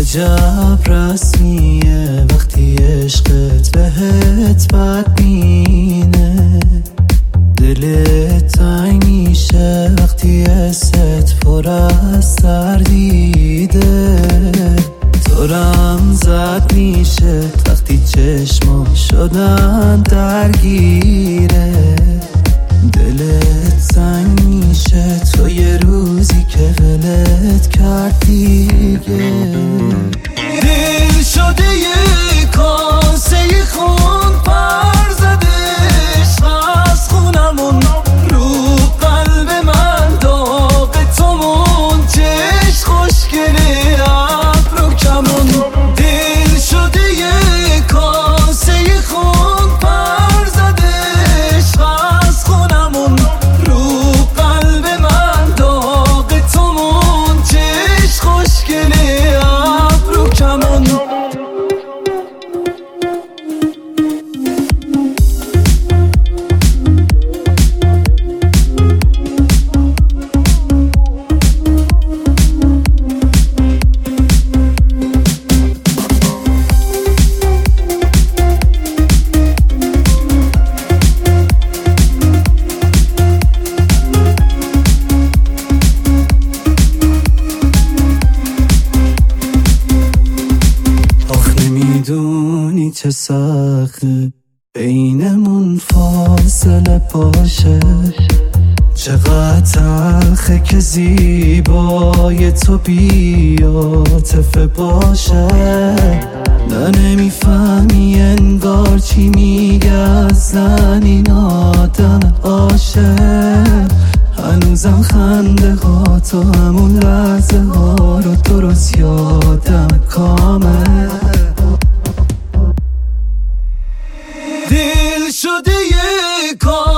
عجب رسمیه وقتی عشقت بهت بد مینه، دلت تنگ میشه وقتی حست پر از تردیده، دورم زد میشه وقتی چشما شدن درگیره، دلت تنگ میشه تو یه روزی که ولت کرد دیگه. دل شده یه کاسه خون پر زدش از خونمون، رو قلب من داغ تومون، چشم خوشگله ابرو کمون. دل شده یه کاسه خون پر زدش از خونمون، رو قلب من داغ تومون، چشم خوشگله ابرو کمون. میدونی چه سخته بینمون فاصله باشه، چقدر تلخه که زیبای تو بی‌عاطفه باشه. نه نمیفهمی انگار چی میگه اصلا این آدم عاشق، هنوزم خنده ها تو همون لحظه ها رو درست یادم کامل. دل شده یه کار